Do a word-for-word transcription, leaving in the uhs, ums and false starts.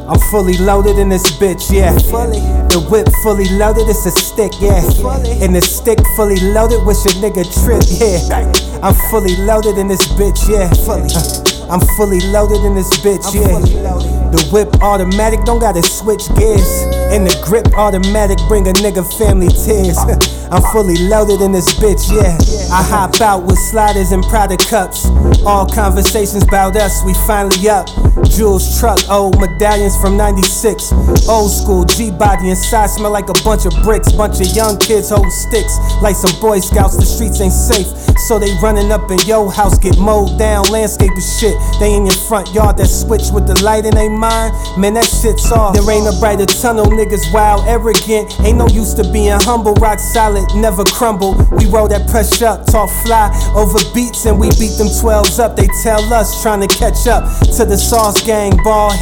I'm fully loaded in this bitch, yeah. Fully. The whip fully loaded, it's a stick, yeah. Fully. And the stick fully loaded, wish a nigga trip, yeah. I'm fully loaded in this bitch, yeah. Fully. Uh, I'm fully loaded in this bitch, I'm yeah. fully loaded. The whip automatic, don't gotta switch gears. And the grip automatic, bring a nigga family tears. I'm fully loaded in this bitch, yeah. I hop out with sliders and Prada cups. All conversations about us, we finally up. Jules truck, old medallions from ninety-six. Old school G-body inside, smell like a bunch of bricks. Bunch of young kids hold sticks like some Boy Scouts. The streets ain't safe, so they running up in your house. Get mowed down, landscape of shit. They in your front yard that switch with the light in they mind. Man, that shit's off. There ain't a brighter tunnel, niggas wild, arrogant. Ain't no use to being humble, rock solid, never crumble. We roll that pressure up, talk fly over beats, and we beat them twelves up. They tell us trying to catch up to the Sauce Gang, ball